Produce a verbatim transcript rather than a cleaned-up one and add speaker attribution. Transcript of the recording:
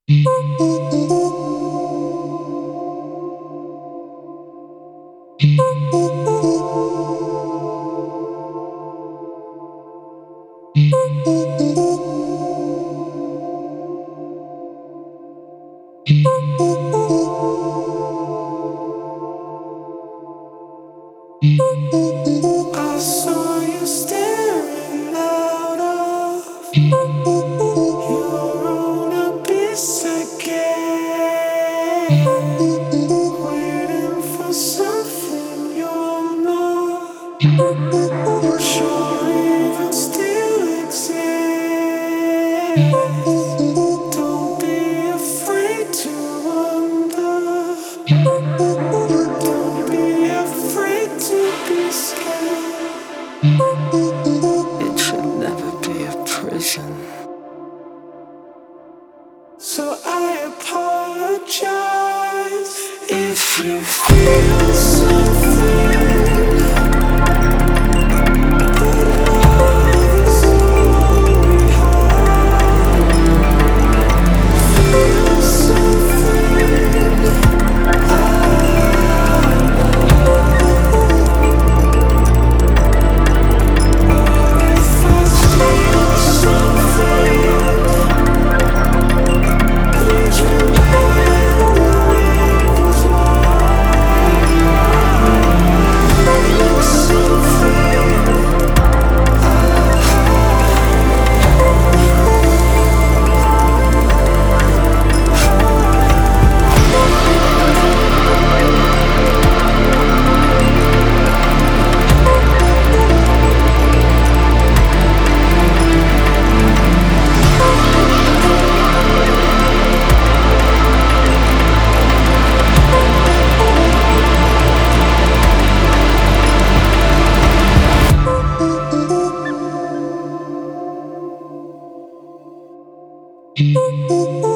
Speaker 1: I saw you staring out of your own abyss again, waiting for something you're not sure even still exists. Don't be afraid to wonder. Don't be afraid to be scared. It should never be a prison. So I apologize if you feel something. Ooh, ooh, ooh.